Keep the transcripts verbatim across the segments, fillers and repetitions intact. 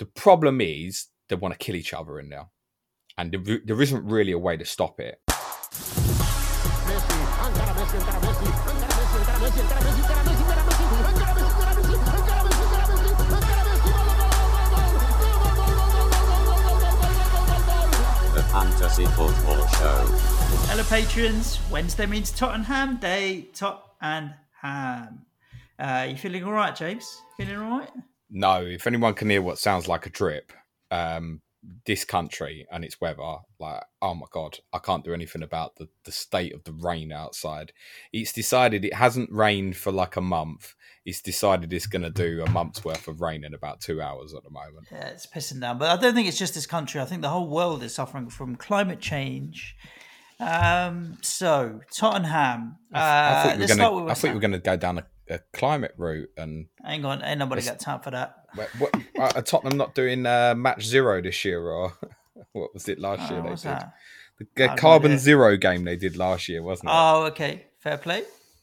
The problem is they want to kill each other in there. And there, there isn't really a way to stop it. The Fantasy Football Show. Hello, patrons. Wednesday means Tottenham Day. Tottenham. Uh, you feeling all right, James? Feeling all right? No, if anyone can hear what sounds like a drip, um, this country and its weather, like, oh my God, I can't do anything about the, the state of the rain outside. It's decided it hasn't rained for like a month. It's decided it's going to do a month's worth of rain in about two hours at the moment. Yeah, it's pissing down. But I don't think it's just this country. I think the whole world is suffering from climate change. Um, so, Tottenham. Uh, I thought you were let's gonna, start with I thought you were going to go down a, a climate route. And hang on, ain't nobody got time for that. What, what, are Tottenham not doing uh, match zero this year, or what was it last year? Oh, they what's did that? the uh, carbon no zero game they did last year, wasn't it? Oh, okay, fair play.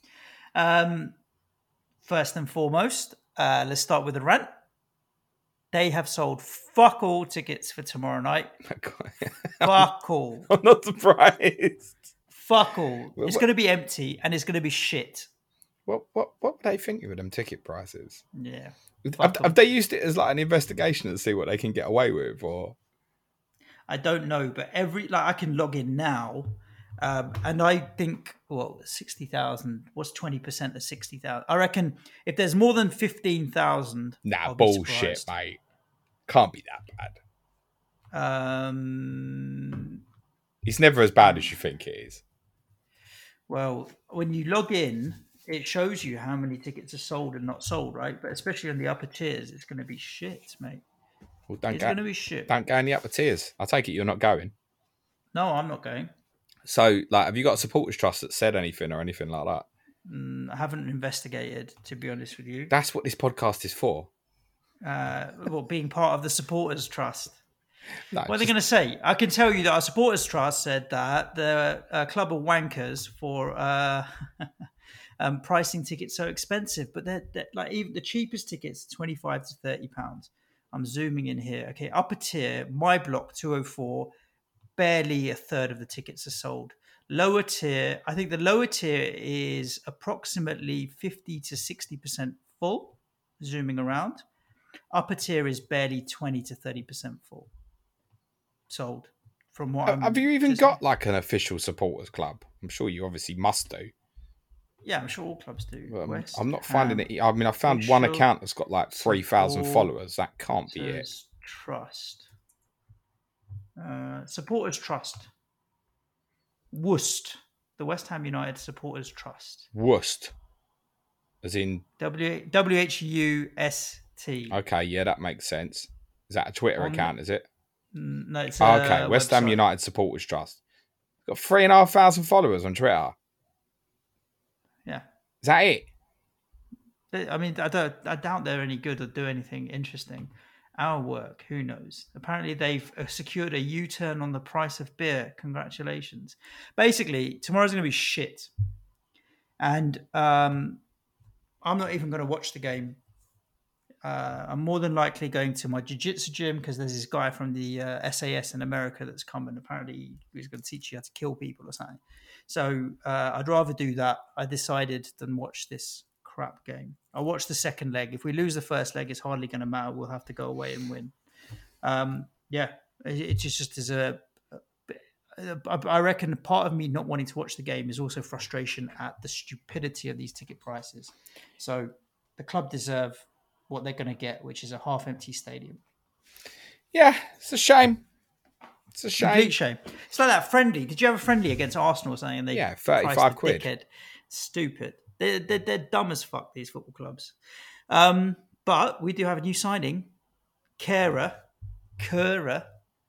Um, first and foremost, uh, let's start with the rant. They have sold fuck all tickets for tomorrow night. Fuck all. I'm not surprised. Fuck all. It's going to be empty and it's going to be shit. What what what would they think of them ticket prices? Yeah. Have, have they used it as like an investigation to see what they can get away with, or? I don't know, but every like I can log in now, um, and I think well, sixty thousand. What's twenty percent of sixty thousand? I reckon if there's more than fifteen thousand, nah, bullshit, mate. Can't be that bad. Um, it's never as bad as you think it is. Well, when you log in, it shows you how many tickets are sold and not sold, right? But especially on the upper tiers, it's going to be shit, mate. Well, don't it's go, going to be shit. Don't go in the upper tiers. I take it you're not going. No, I'm not going. So, like, have you got a supporters trust that said anything or anything like that? Mm, I haven't investigated, to be honest with you. That's what this podcast is for. Uh, well, being part of the supporters trust. No, what are just... they going to say? I can tell you that our supporters trust said that the uh, club of wankers for uh, um, pricing tickets so expensive, but they're, they're like even the cheapest tickets, twenty-five to thirty pounds. I'm zooming in here. Okay, upper tier, my block two oh four, barely a third of the tickets are sold. Lower tier, I think the lower tier is approximately fifty to sixty percent full. Zooming around, upper tier is barely twenty to thirty percent full. Sold from what have, I'm have you even just, got like an official supporters club? I'm sure you obviously must do. Yeah, I'm sure all clubs do. Um, I'm not finding it. I mean, I found one account that's got like three thousand followers. That can't be it. Trust. Uh, supporters Trust. Worst. The West Ham United Supporters Trust. Worst. As in W W H U S T. Okay, yeah, that makes sense. Is that a Twitter um, account? Is it? No, it's oh, okay. West Ham United Supporters Trust. Got three and a half thousand followers on Twitter. Yeah. Is that it? I mean, I don't. I doubt they're any good or do anything interesting. Our work, who knows? Apparently, they've secured a U-turn on the price of beer. Congratulations. Basically, tomorrow's going to be shit, and um, I'm not even going to watch the game. Uh, I'm more than likely going to my jiu-jitsu gym because there's this guy from the uh, S A S in America that's come and apparently he's going to teach you how to kill people or something. So uh, I'd rather do that, I decided, than watch this crap game. I'll watch the second leg. If we lose the first leg, it's hardly going to matter. We'll have to go away and win. Um, yeah, it, it just, just is a... I reckon part of me not wanting to watch the game is also frustration at the stupidity of these ticket prices. So the club deserve what they're going to get, which is a half-empty stadium. Yeah, it's a shame. It's a shame. Complete shame. It's like that friendly. Did you have a friendly against Arsenal or something? And they yeah, thirty-five quid. Dickhead. Stupid. They're, they're, they're dumb as fuck, these football clubs. Um, but we do have a new signing. Kehrer. Kehrer.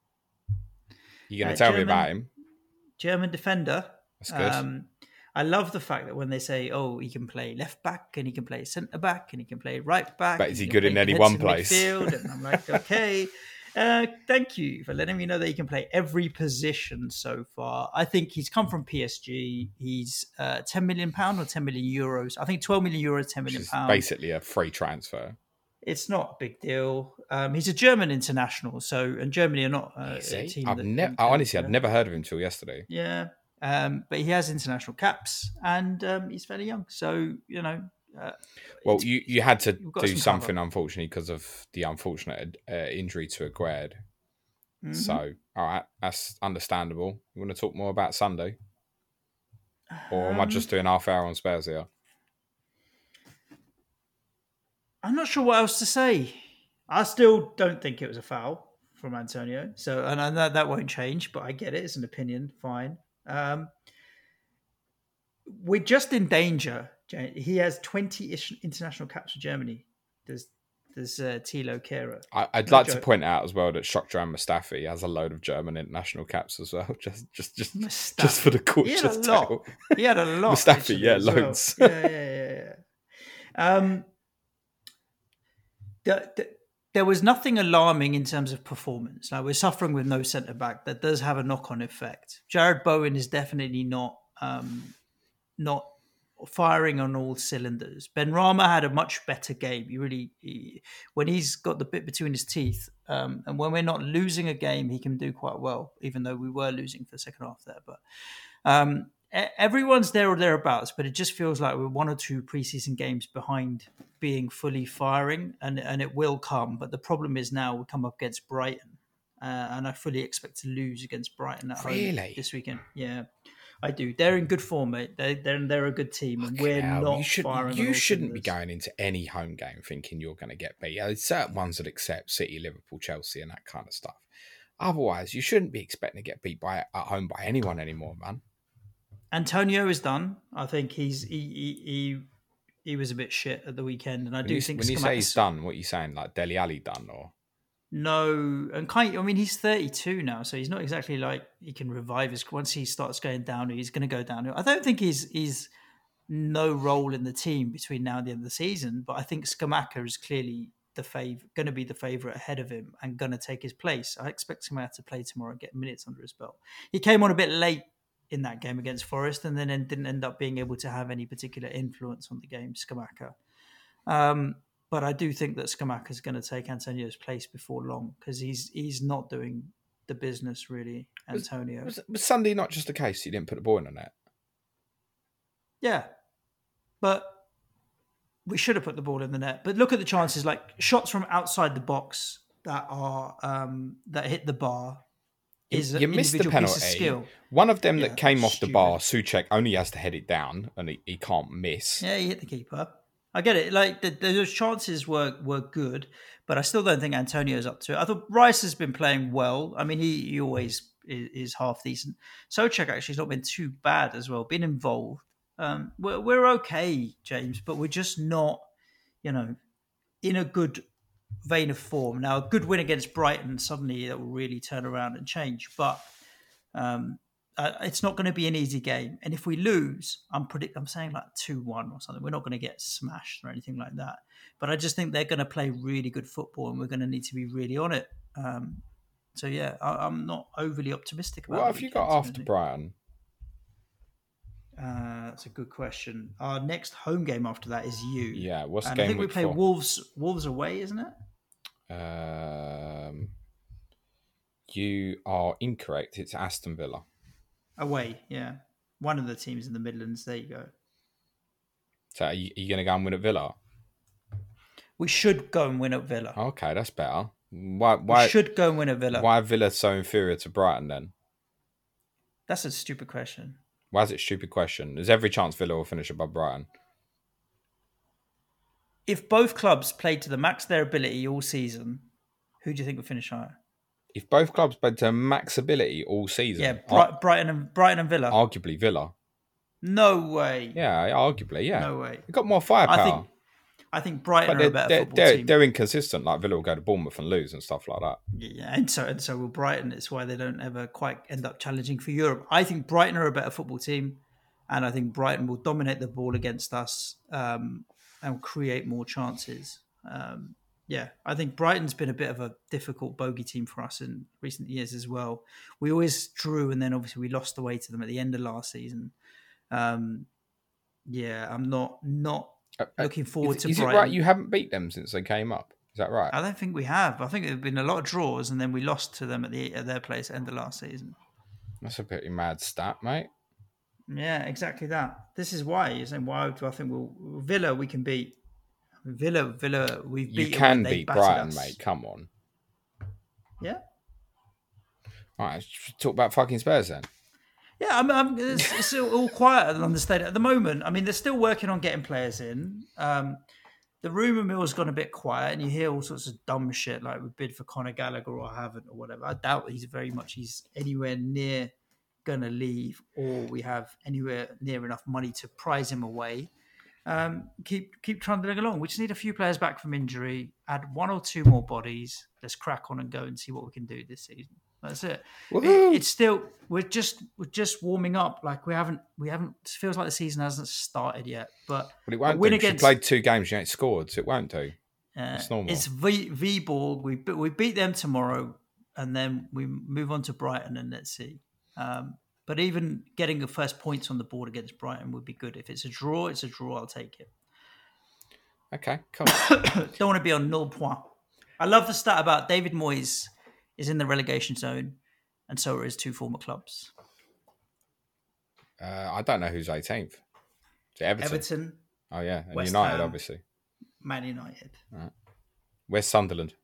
You're going to uh, tell German, me about him? German defender. That's good. Um, I love the fact that when they say, oh, he can play left back and he can play centre back and he can play right back. But is he, he good in any one place? Midfield, and I'm like, okay, uh, thank you for letting me know that he can play every position so far. I think he's come from P S G. He's uh, ten million pounds or ten million euros. I think twelve million euros, ten million pounds. Basically a free transfer. It's not a big deal. Um, he's a German international, so and Germany are not uh, a team. I've that never, can- honestly, can- I'd never heard of him till yesterday. Yeah, um, but he has international caps, and um, he's fairly young. So you know, uh, Well, it's- you, you had to you've got do some something, cover. unfortunately, because of the unfortunate uh, injury to Aguerd. Mhm. So, all right, that's understandable. You want to talk more about Sunday? Or am I Um, just doing half hour on Spurs here? I'm not sure what else to say. I still don't think it was a foul from Antonio. So, and I know that won't change, but I get it. It's an opinion. Fine. Um, we're just in danger. Jay. He has twenty ish international caps for Germany. There's there's uh, Thilo Kehrer. I, I'd No like to joke. point out as well that Shokran Mustafi has a load of German international caps as well. Just, just, just, Mustafi. just for the He had a cautious lot. tale. He had a lot. Mustafi, actually, yeah, as well. loads. Yeah, yeah, yeah, yeah. Um, the, the, there was nothing alarming in terms of performance. Like we're suffering with no centre back. That does have a knock on effect. Jared Bowen is definitely not um, not firing on all cylinders. Ben Rama had a much better game. He really, he, when he's got the bit between his teeth, um, and when we're not losing a game, he can do quite well. Even though we were losing for the second half there, but um, e- everyone's there or thereabouts. But it just feels like we're one or two preseason games behind being fully firing, and and it will come. But the problem is now we come up against Brighton, uh, and I fully expect to lose against Brighton at home Really? this weekend. Yeah. I do. They're in good form, mate. They, they're they're a good team, and we're Now, not you should, firing. you on all shouldn't be cylinders. going into any home game thinking you're going to get beat. There's certain ones that accept City, Liverpool, Chelsea, and that kind of stuff. Otherwise, you shouldn't be expecting to get beat by at home by anyone anymore, man. Antonio is done. I think he's he he he, he was a bit shit at the weekend, and I When do you, think when you say he's Scamacca- done, what are you saying? Like Dele Alli done, or No, and kind. I mean, he's thirty-two now, so he's not exactly like he can revive his. Once he starts going down, he's going to go down. I don't think he's he's no role in the team between now and the end of the season, but I think Scamacca is clearly the fav- going to be the favourite ahead of him and going to take his place. I expect Scamacca to play tomorrow and get minutes under his belt. He came on a bit late in that game against Forest, and then didn't end up being able to have any particular influence on the game. Scamacca. Um, But I do think that Scamacca is going to take Antonio's place before long because he's he's not doing the business really, Antonio. was, was Sunday not just a case you didn't put the ball in the net? Yeah, but we should have put the ball in the net. But look at the chances, like shots from outside the box that are um, that hit the bar. Is You, an you missed the individual piece of penalty. skill. One of them Yeah, that came that's off the stupid. bar, Suchek only has to head it down, and he, he can't miss. Yeah, he hit the keeper. I get it. Like the, those chances were were good, but I still don't think Antonio's up to it. I thought Rice has been playing well. I mean, he, he always is, is half decent. Socek actually has not been too bad as well. Been involved. Um, we're we're okay, James, but we're just not, you know, in a good vein of form. Now, a good win against Brighton suddenly that will really turn around and change, but. Um, Uh, it's not going to be an easy game, and if we lose, I'm predict I'm saying like two one or something. We're not going to get smashed or anything like that. But I just think they're going to play really good football, and we're going to need to be really on it. Um, so yeah, I, I'm not overly optimistic about. What the have you weekend, got to be after honest. Brighton? Uh, that's a good question. Our next home game after that is you. Yeah, what's and game I think we week play four? Wolves. Wolves away, isn't it? Um, you are incorrect. It's Aston Villa. Away, yeah. One of the teams in the Midlands. There you go. So are you, are you going to go and win at Villa? We should go and win at Villa. Okay, that's better. Why? we Why should go and win at Villa. Why are Villa so inferior to Brighton then? That's a stupid question. Why is it a stupid question? There's every chance Villa will finish above Brighton. If both clubs played to the max of their ability all season, who do you think would finish higher? If both clubs played to max ability all season, Yeah, ar- Bri- Brighton and Brighton and Villa. arguably Villa. No way. Yeah, arguably, yeah. No way. They've got more firepower. I think I think Brighton but are a they're, better they're, football they're, team. they're inconsistent. Like Villa will go to Bournemouth and lose and stuff like that. Yeah, and so and so will Brighton. It's why they don't ever quite end up challenging for Europe. I think Brighton are a better football team, and I think Brighton will dominate the ball against us um, and create more chances. Um, yeah, I think Brighton's been a bit of a difficult bogey team for us in recent years as well. We always drew, and then obviously we lost away to them at the end of last season. Um, yeah, I'm not not Uh, uh, Looking forward is, to is it Brighton. right you haven't beat them since they came up? Is that right? I don't think we have. I think there have been a lot of draws, and then we lost to them at the at their place at the end of last season. That's a pretty mad stat, mate. Yeah, exactly that. This is why you're saying, why do I think we'll Villa we can beat Villa Villa we've You beaten can when they beat battered Brighton, us. mate. Come on. Yeah. All right, let's talk about fucking Spurs then. Yeah, I'm, I'm, it's, it's all quiet on the stadium at the moment. I mean, they're still working on getting players in. Um, the rumour mill's gone a bit quiet, and you hear all sorts of dumb shit like we bid for Conor Gallagher or haven't or whatever. I doubt he's very much he's anywhere near gonna leave, or we have anywhere near enough money to prize him away. Um, keep keep trundling along. We just need a few players back from injury. Add one or two more bodies. Let's crack on and go and see what we can do this season. That's it. it. It's still we're just we're just warming up. Like we haven't we haven't. It feels like the season hasn't started yet. But But it won't. win do. against. You played two games, you ain't scored, so it won't do. Uh, It's normal. It's V Viborg. We we beat them tomorrow, and then we move on to Brighton, and let's see. Um, but even getting the first points on the board against Brighton would be good. If it's a draw, it's a draw. I'll take it. Okay, cool. Don't want to be on null point. I love the stat about David Moyes is in the relegation zone, and so are his two former clubs. Uh, I don't know who's eighteenth. Is it Everton? Everton. Oh yeah, and West United, Ham. obviously. Man United. Right. Where's Sunderland?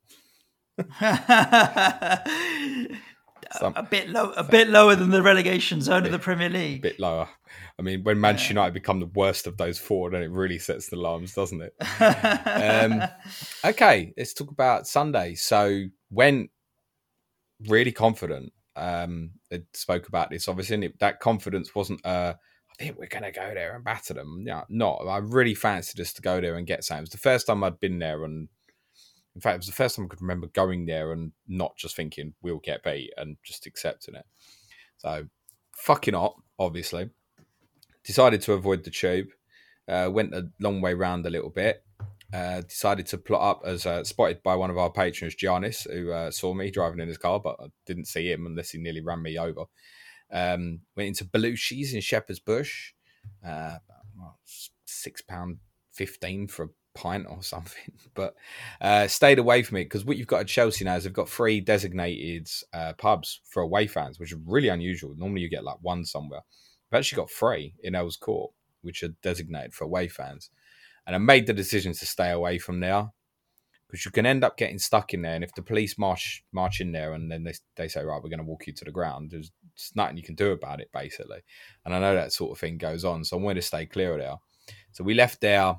Some, a bit low, a bit lower than the relegation zone of the Premier League. bit lower. I mean, when Manchester yeah. United become the worst of those four, then it really sets the alarms, doesn't it? um, okay, let's talk about Sunday. So, went really confident. Um, I spoke about this, obviously, and it, that confidence wasn't, uh, I think we're going to go there and batter them. Yeah, not. I really fancied us to go there and get something. It was the first time I'd been there, and in fact, it was the first time I could remember going there and not just thinking we'll get beat and just accepting it. So, fucking hot, obviously. Decided to avoid the tube. Uh, went a long way round a little bit. Uh, decided to plot up as uh, spotted by one of our patrons, Giannis, who uh, saw me driving in his car, but I didn't see him unless he nearly ran me over. Um, went into Belushi's in Shepherd's Bush. Uh, well, six pounds fifteen for a pint or something. But uh, stayed away from it because what you've got at Chelsea now is they've got three designated uh, pubs for away fans, which is really unusual. Normally you get like one somewhere. We've actually got three in Earls Court, which are designated for away fans. And I made the decision to stay away from there because you can end up getting stuck in there. And if the police march march in there and then they, they say, right, we're going to walk you to the ground, there's nothing you can do about it, basically. And I know that sort of thing goes on. So I wanted to stay clear of there. So we left there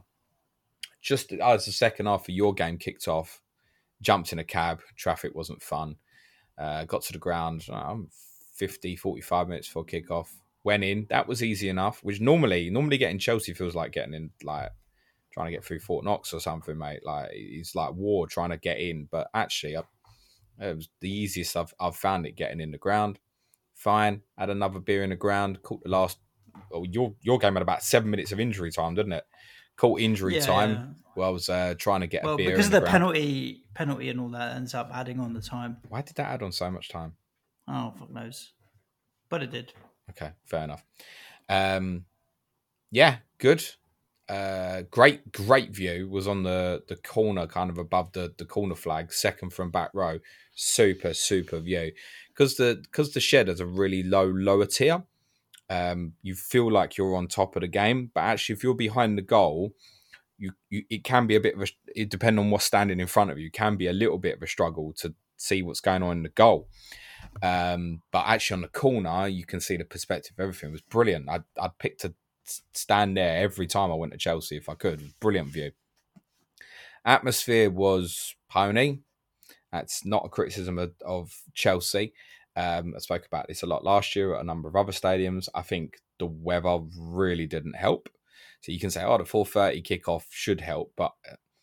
just as the second half of your game kicked off, jumped in a cab. Traffic wasn't fun. Uh, got to the ground um, fifty, forty-five minutes before kickoff. Went in. That was easy enough, which normally, normally getting Chelsea feels like getting in, like, trying to get through Fort Knox or something, mate. Like, it's like war trying to get in. But actually, I, it was the easiest I've, I've found it getting in the ground. Fine. Had another beer in the ground. Caught the last... Oh, your your game had about seven minutes of injury time, didn't it? Caught injury yeah, time. Yeah. Well, I was uh, trying to get well, a beer because in of the, the penalty penalty and all that ends up adding on the time. Why did that add on so much time? Oh, fuck knows. But it did. Okay, fair enough. Um, yeah, good. Uh, great, great view. Was on the, the corner, kind of above the, the corner flag, second from back row. Super, super view. Because the because the shed has a really low, lower tier. Um, you feel like you're on top of the game, but actually, if you're behind the goal, you, you it can be a bit of a. It depends on what's standing in front of you. Can be a little bit of a struggle to see what's going on in the goal. Um, but actually on the corner, you can see the perspective. Everything was brilliant. I'd, I'd pick to stand there every time I went to Chelsea if I could. Brilliant view. Atmosphere was pony. That's not a criticism of, of Chelsea. Um, I spoke about this a lot last year at a number of other stadiums. I think the weather really didn't help. So you can say, oh, the four thirty kickoff should help, but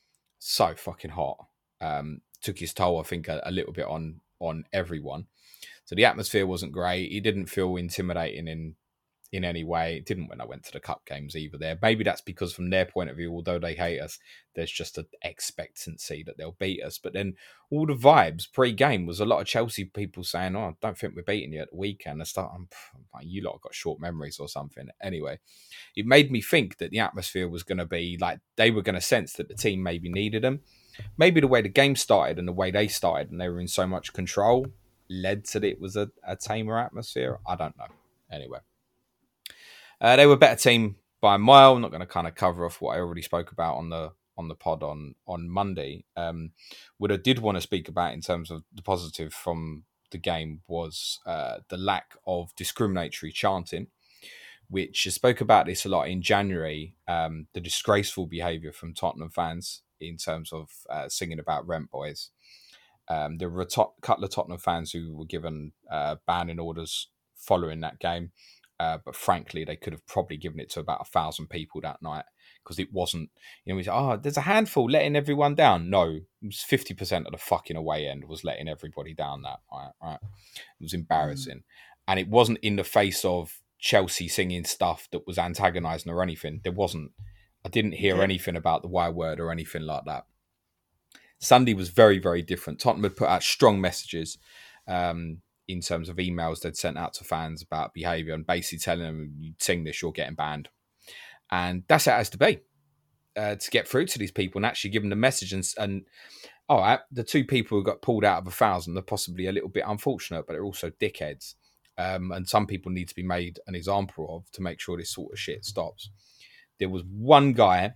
so fucking hot. Um, took his toll, I think, a, a little bit on on everyone. So the atmosphere wasn't great. He didn't feel intimidating in in any way. It didn't when I went to the cup games either there. Maybe that's because from their point of view, although they hate us, there's just an expectancy that they'll beat us. But then all the vibes pre-game was a lot of Chelsea people saying, oh, I don't think we're beating you at the weekend. I start, I'm, like, you lot have got short memories or something. Anyway, it made me think that the atmosphere was going to be like, they were going to sense that the team maybe needed them. Maybe the way the game started and the way they started and they were in so much control led to it was a, a tamer atmosphere. I don't know. Anyway. Uh, they were a better team by a mile. I'm not going to kind of cover off what I already spoke about on the on the pod on on Monday. Um, what I did want to speak about in terms of the positive from the game was uh, the lack of discriminatory chanting, which I spoke about this a lot in January. Um, the disgraceful behaviour from Tottenham fans in terms of uh, singing about Rent Boys. Um, there were a to- couple of Tottenham fans who were given uh, banning orders following that game. Uh, but frankly, they could have probably given it to about a thousand people that night because it wasn't, you know, we said, oh, there's a handful letting everyone down. No, it was fifty percent of the fucking away end was letting everybody down that night, right? It was embarrassing. Mm. And it wasn't in the face of Chelsea singing stuff that was antagonising or anything. There wasn't. I didn't hear yeah. anything about the Y word or anything like that. Sunday was very, very different. Tottenham had put out strong messages. Um, in terms of emails they'd sent out to fans about behaviour and basically telling them, you sing this, you're getting banned. And that's how it has to be, uh, to get through to these people and actually give them the message. And, and all right, the two people who got pulled out of a thousand are possibly a little bit unfortunate, but they're also dickheads. Um, and some people need to be made an example of to make sure this sort of shit stops. There was one guy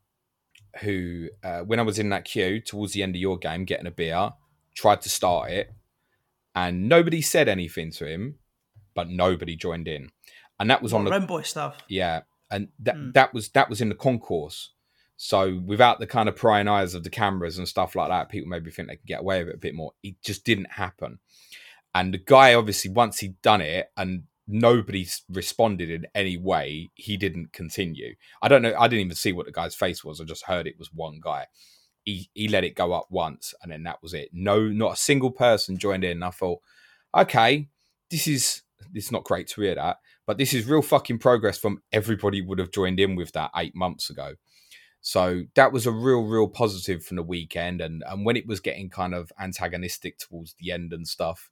who, uh, when I was in that queue towards the end of your game, getting a beer, tried to start it, and nobody said anything to him, but nobody joined in. And that was what, on the Rent Boy stuff. Yeah. And that mm. that was that was in the concourse. So without the kind of prying eyes of the cameras and stuff like that, people maybe think they can get away with it a bit more. It just didn't happen. And the guy, obviously, once he'd done it and nobody responded in any way, he didn't continue. I don't know. I didn't even see what the guy's face was. I just heard it was one guy. He he let it go up once and then that was it. No, not a single person joined in. And I thought, okay, this is this is not great to hear that, but this is real fucking progress from everybody would have joined in with that eight months ago. So that was a real, real positive from the weekend. And, and when it was getting kind of antagonistic towards the end and stuff,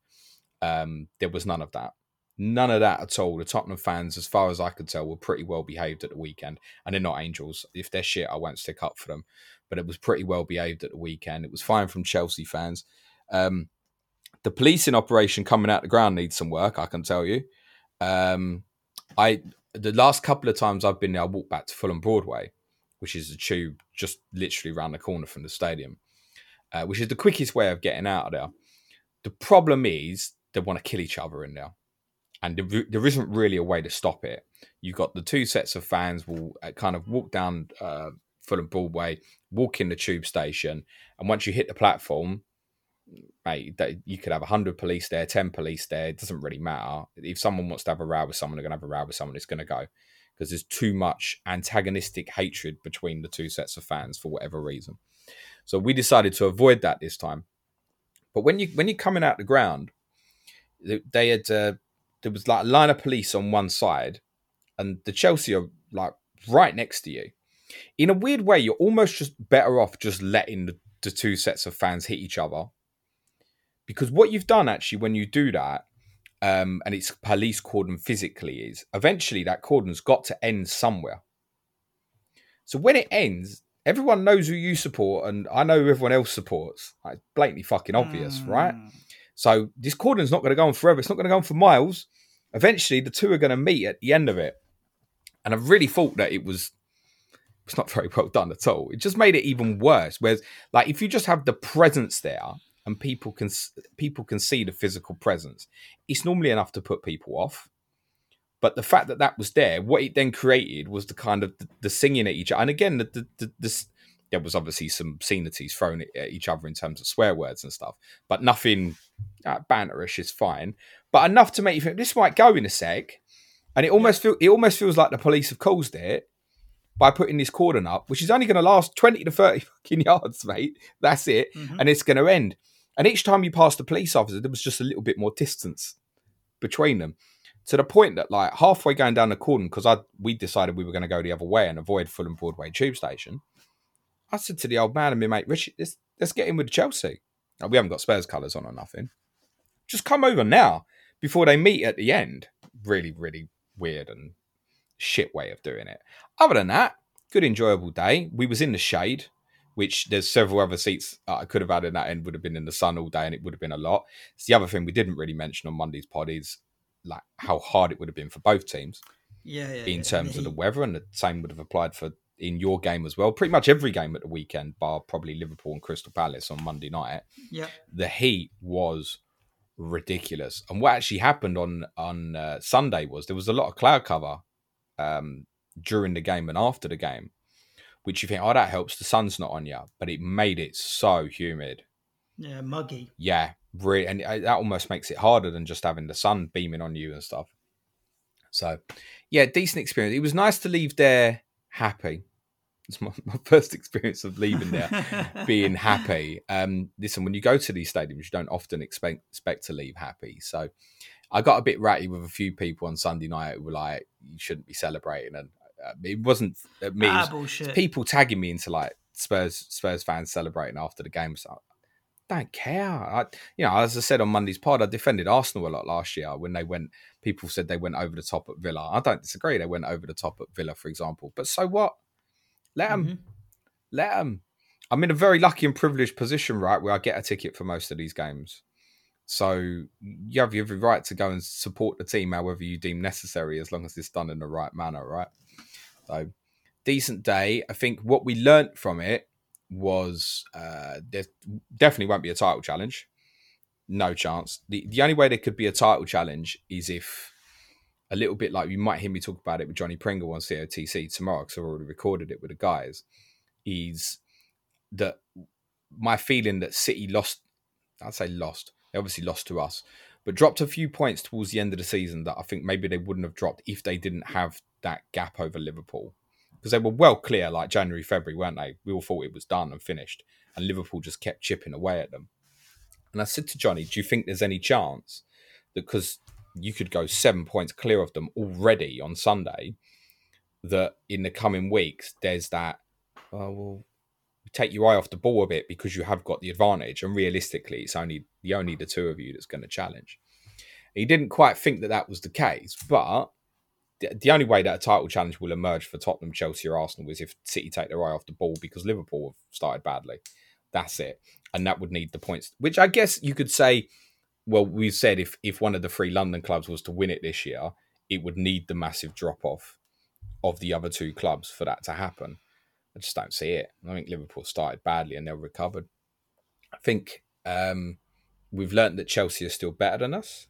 um, there was none of that. None of that at all. The Tottenham fans, as far as I could tell, were pretty well behaved at the weekend. And they're not angels. If they're shit, I won't stick up for them. But it was pretty well behaved at the weekend. It was fine from Chelsea fans. Um, the policing operation coming out the ground needs some work, I can tell you. Um, I the last couple of times I've been there, I walked back to Fulham Broadway, which is a tube just literally around the corner from the stadium, uh, which is the quickest way of getting out of there. The problem is they want to kill each other in there. And there, there isn't really a way to stop it. You've got the two sets of fans will kind of walk down uh, Fulham Broadway, walk in the tube station, and once you hit the platform, mate, you could have one hundred police there, ten police there. It doesn't really matter. If someone wants to have a row with someone, they're going to have a row with someone. It's going to go because there's too much antagonistic hatred between the two sets of fans for whatever reason. So we decided to avoid that this time. But when you when you're coming out the ground, they had uh, there was like a line of police on one side, and the Chelsea are like right next to you. In a weird way, you're almost just better off just letting the, the two sets of fans hit each other. Because what you've done actually when you do that, um, and it's police cordon physically, is eventually that cordon's got to end somewhere. So when it ends, everyone knows who you support, and I know who everyone else supports. Like, it's blatantly fucking obvious, mm. right? So this cordon's not going to go on forever. It's not going to go on for miles. Eventually, the two are going to meet at the end of it. And I really thought that it was it's not very well done at all. It just made it even worse. Whereas, like, if you just have the presence there and people can people can see the physical presence, it's normally enough to put people off. But the fact that that was there, what it then created was the kind of the, the singing at each other. And again, the, the, the, this, there was obviously some obscenities thrown at each other in terms of swear words and stuff, but nothing uh, banterish is fine. But enough to make you think this might go in a sec. And it almost feel it almost feels like the police have caused it by putting this cordon up, which is only going to last twenty to thirty fucking yards, mate. That's it. Mm-hmm. And it's going to end. And each time you pass the police officer, there was just a little bit more distance between them. to the point that like halfway going down the Corden, because I we decided we were going to go the other way and avoid Fulham Broadway tube station. I said to the old man and my mate Richard, let's, let's get in with Chelsea. Now, we haven't got Spurs colours on or nothing. Just come over now before they meet at the end. Really, really weird and shit way of doing it. Other than that, good enjoyable day. We was in the shade, which there's several other seats I could have had in that end, would have been in the sun all day and it would have been a lot. It's the other thing we didn't really mention on Monday's pod is like how hard it would have been for both teams. Yeah, yeah. In yeah. terms the of the heat. weather, and the same would have applied for in your game as well. Pretty much every game at the weekend, bar probably Liverpool and Crystal Palace on Monday night. Yeah. The heat was ridiculous. And what actually happened on on uh, Sunday was there was a lot of cloud cover um, during the game and after the game, which you think, oh, that helps. The sun's not on you, but it made it so humid. Yeah, muggy. Yeah, really, and that almost makes it harder than just having the sun beaming on you and stuff. So, yeah, decent experience. It was nice to leave there happy. It's my, my first experience of leaving there being happy. Um, listen, when you go to these stadiums, you don't often expect expect to leave happy. So, I got a bit ratty with a few people on Sunday night who were like, "You shouldn't be celebrating," and uh, it wasn't uh, me. Ah, it was, bullshit. it's people tagging me into like Spurs Spurs fans celebrating after the game. So, don't care. I, you know, as I said on Monday's pod, I defended Arsenal a lot last year when they went. People said they went over the top at Villa. I don't disagree. They went over the top at Villa, for example. But so what? Let them. Mhm. Let them. I'm in a very lucky and privileged position, right, where I get a ticket for most of these games. So you have every right to go and support the team however you deem necessary, as long as it's done in the right manner, right? So decent day. I think what we learnt from it was uh, there definitely won't be a title challenge. No chance. The the only way there could be a title challenge is if a little bit like you might hear me talk about it with Johnny Pringle on C O T C tomorrow, because I've already recorded it with the guys, is that my feeling that City lost, I'd say lost, they obviously lost to us, but dropped a few points towards the end of the season that I think maybe they wouldn't have dropped if they didn't have that gap over Liverpool. Because they were well clear, like January, February, weren't they? We all thought it was done and finished. And Liverpool just kept chipping away at them. And I said to Johnny, do you think there's any chance that because you could go seven points clear of them already on Sunday, that in the coming weeks, there's that, oh, well, take your eye off the ball a bit because you have got the advantage. And realistically, it's only the only the two of you that's going to challenge. He didn't quite think that that was the case, but the, the only way that a title challenge will emerge for Tottenham, Chelsea or Arsenal is if City take their eye off the ball because Liverpool have started badly. That's it. And that would need the points, which I guess you could say, well, we said if, if one of the three London clubs was to win it this year, it would need the massive drop-off of the other two clubs for that to happen. I just don't see it. I think Liverpool started badly and they're recovered. I think um, we've learned that Chelsea are still better than us,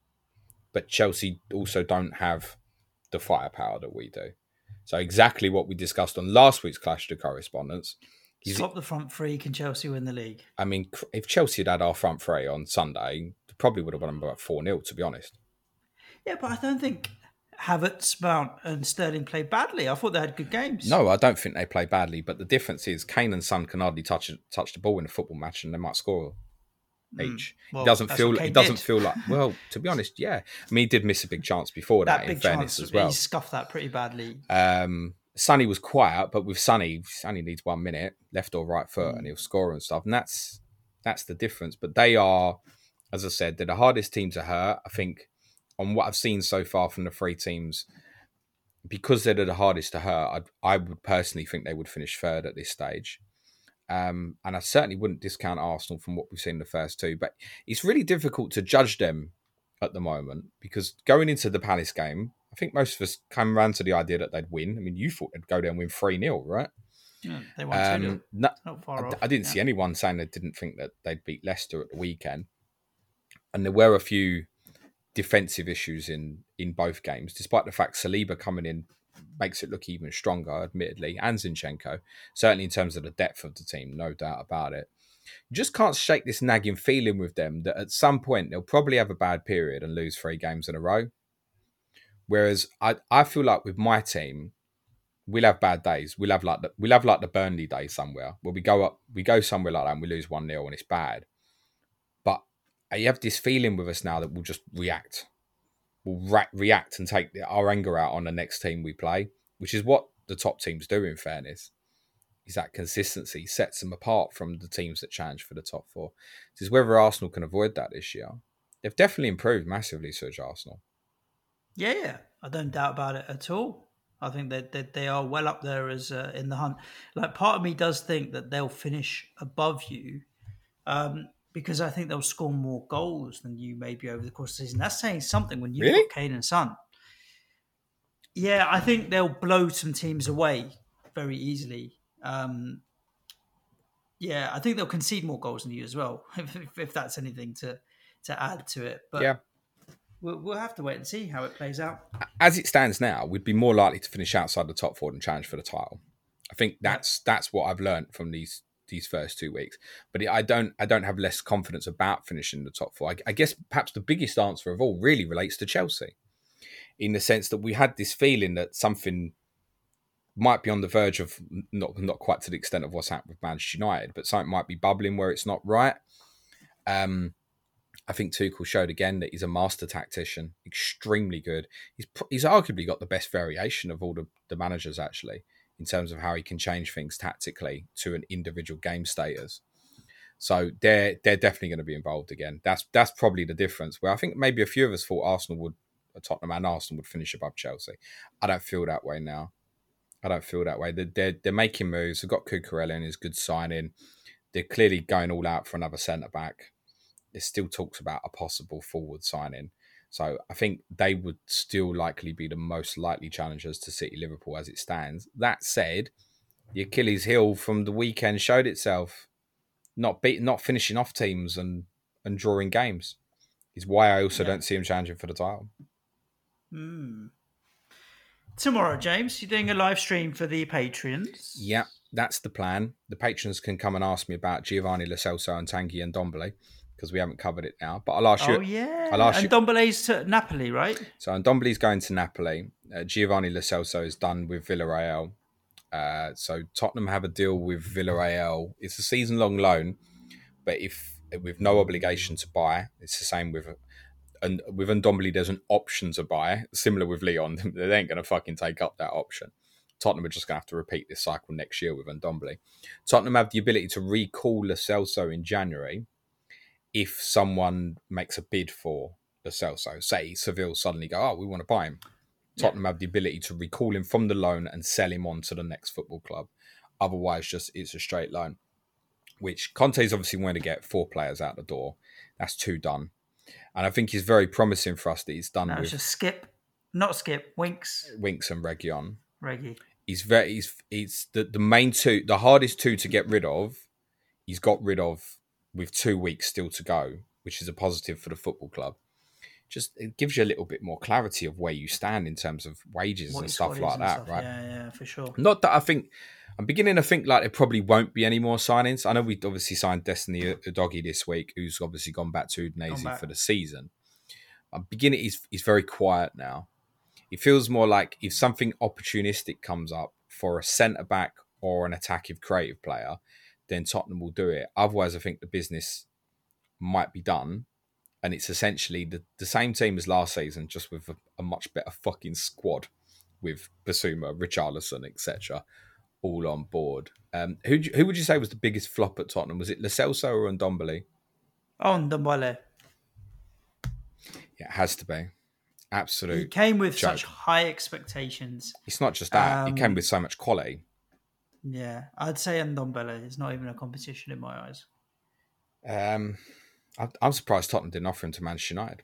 but Chelsea also don't have the firepower that we do. So exactly what we discussed on last week's Clash to Correspondence. Swap the front three, can Chelsea win the league? I mean, if Chelsea had had our front three on Sunday, probably would have won about four nil, to be honest. Yeah, but I don't think Havertz, Mount and Sterling played badly. I thought they had good games. No, I don't think they play badly, but the difference is Kane and Son can hardly touch touch the ball in a football match and they might score each. Mm, well, it doesn't that's feel what it Kane doesn't did. feel like, well, to be honest, yeah. I mean, he did miss a big chance before that, that in big fairness chance as well. he scuffed that pretty badly. Um, Sonny was quiet, but with Sonny, Sonny needs one minute, left or right foot, Mm. and he'll score and stuff. And that's that's the difference. But they are, as I said, they're the hardest team to hurt. I think on what I've seen so far from the three teams, because they're the hardest to hurt, I'd, I would personally think they would finish third at this stage. Um, and I certainly wouldn't discount Arsenal from what we've seen in the first two. But it's really difficult to judge them at the moment because going into the Palace game, I think most of us came around to the idea that they'd win. I mean, you thought they'd go there and win three nil, right? Yeah, they won two nil. Um, no, Not far I, off. I didn't yeah. see anyone saying they didn't think that they'd beat Leicester at the weekend. And there were a few defensive issues in, in both games, despite the fact Saliba coming in makes it look even stronger, admittedly, and Zinchenko, certainly in terms of the depth of the team, no doubt about it. You just can't shake this nagging feeling with them that at some point they'll probably have a bad period and lose three games in a row. Whereas I, I feel like with my team, we'll have bad days. We'll have like the, we'll have like the Burnley day somewhere where we go up, we go somewhere like that and we lose one nil and it's bad. But I have this feeling with us now that we'll just react. will re- react and take our anger out on the next team we play, which is what the top teams do, in fairness. Is that consistency sets them apart from the teams that challenge for the top four. This is whether Arsenal can avoid that this year. They've definitely improved massively, Such Arsenal. Yeah, yeah, I don't doubt about it at all. I think that, that they are well up there as uh, in the hunt. Like, part of me does think that they'll finish above you um, because I think they'll score more goals than you maybe over the course of the season. That's saying something when you've Really? got Kane and Son. Yeah, I think they'll blow some teams away very easily. Um, yeah, I think they'll concede more goals than you as well, if, if, if that's anything to, to add to it. But Yeah. we'll, we'll have to wait and see how it plays out. As it stands now, we'd be more likely to finish outside the top four than challenge for the title. I think that's yeah. that's what I've learned from these these first two weeks. But I don't I don't have less confidence about finishing the top four. I, I guess perhaps the biggest answer of all really relates to Chelsea, in the sense that we had this feeling that something might be on the verge of not not quite to the extent of what's happened with Manchester United, but something might be bubbling where it's not right. Um, I think Tuchel showed again that he's a master tactician, extremely good. He's he's arguably got the best variation of all the, the managers, actually, in terms of how he can change things tactically to an individual game status. So they're they're definitely going to be involved again. That's that's probably the difference. Where I think maybe a few of us thought Arsenal would, Tottenham and Arsenal would finish above Chelsea. I don't feel that way now. I don't feel that way. They're, they're, they're making moves. They've got Cucurella in his good signing. They're clearly going all out for another centre-back. There's still talks about a possible forward signing. So I think they would still likely be the most likely challengers to City Liverpool as it stands. That said, the Achilles heel from the weekend showed itself. Not beat, not finishing off teams and, and drawing games is why I also yeah. don't see him challenging for the title. Mm. Tomorrow, James, you're doing a live stream for the patrons. Yeah, that's the plan. The patrons can come and ask me about Giovanni Lo Celso and Tanguy Ndombele, because we haven't covered it now. But I'll ask you. Oh, yeah. I'll ask and you, Ndombele's to Napoli, right? So Ndombele's going to Napoli. Uh, Giovanni Lo Celso is done with Villarreal. Uh, so Tottenham have a deal with Villarreal. It's a season-long loan, but if with no obligation to buy, it's the same with. And with Ndombele, there's an option to buy, similar with Leon. They ain't going to fucking take up that option. Tottenham are just going to have to repeat this cycle next year with Ndombele. Tottenham have the ability to recall Lo Celso in January if someone makes a bid for Lo Celso. Say Seville suddenly go, oh, we want to buy him. Tottenham yeah. have the ability to recall him from the loan and sell him on to the next football club. Otherwise, just it's a straight loan, which Conte's obviously going to get four players out the door. That's two done. And I think he's very promising for us that he's done no, with... it's just Skip. Not Skip, Winks. Winks and Reguilon. Reggie. He's very... He's, he's the, the main two, the hardest two to get rid of, he's got rid of with two weeks still to go, which is a positive for the football club. Just it gives you a little bit more clarity of where you stand in terms of wages what and stuff like that, stuff. right? Yeah, yeah, for sure. Not that I think... I'm beginning to think like there probably won't be any more signings. I know we obviously signed Destiny Udogie this week, who's obviously gone back to Udinese for the season. I'm beginning, he's, he's very quiet now. It feels more like if something opportunistic comes up for a centre-back or an attacking creative player, then Tottenham will do it. Otherwise, I think the business might be done. And it's essentially the, the same team as last season, just with a, a much better fucking squad with Basuma, Richarlison, et cetera all on board. Um, who who would you say was the biggest flop at Tottenham? Was it Lo Celso or Ndombele? Oh, Ndombele. Yeah, it has to be. Absolute. He came with joke. such high expectations. It's not just that. Um, he came with so much quality. Yeah, I'd say Ndombele is not even a competition in my eyes. Um, I, I'm surprised Tottenham didn't offer him to Manchester United.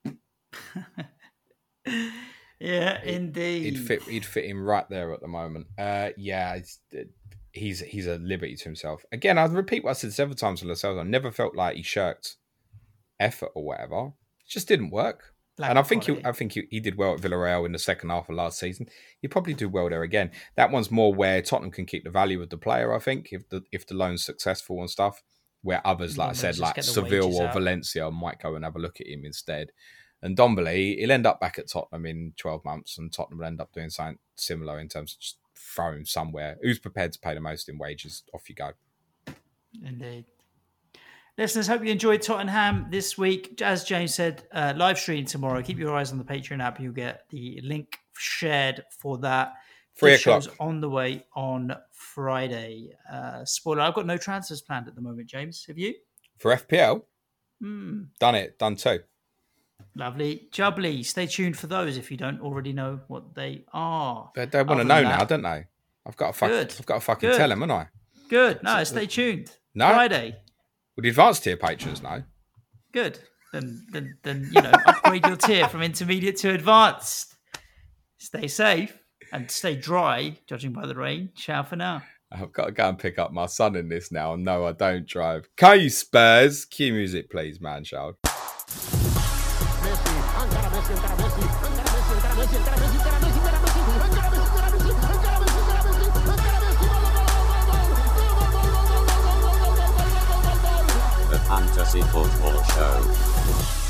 Yeah, indeed. He'd fit. He'd fit him right there at the moment. Uh, yeah, it's, he's he's a liberty to himself. Again, I'll repeat what I said several times to Lo Celso. I never felt like he shirked effort or whatever. It just didn't work. Lack and I think he, I think he, he did well at Villarreal in the second half of last season. He'd probably do well there again. That one's more where Tottenham can keep the value of the player. I think if the if the loan's successful and stuff, where others, like yeah, I said, like Seville or out. Valencia, might go and have a look at him instead. And Ndombele, he'll end up back at Tottenham in twelve months, and Tottenham will end up doing something similar in terms of just throw him somewhere. Who's prepared to pay the most in wages? Off you go. Indeed. Listeners, hope you enjoyed Tottenham this week. As James said, uh, live stream tomorrow. Keep your eyes on the Patreon app. You'll get the link shared for that. Three This o'clock. show's on the way on Friday. Uh, spoiler, I've got no transfers planned at the moment, James. Have you? For F P L? Hmm. Done it. Done two. Lovely. Jubbly. Stay tuned for those if you don't already know what they are. They, they want to Other know than now, that- don't they? I've got to fuck, Good. I've got to fucking Good. tell them, haven't I? Good. No, stay tuned. No? Friday. Would the advanced tier patrons know? Good. Then, then, then you know, upgrade your tier from intermediate to advanced. Stay safe and stay dry, judging by the rain. Ciao for now. I've got to go and pick up my son in this now. No, I don't drive. Can you Spurs? Cue music, please, man, child. The Fantasy Football Show.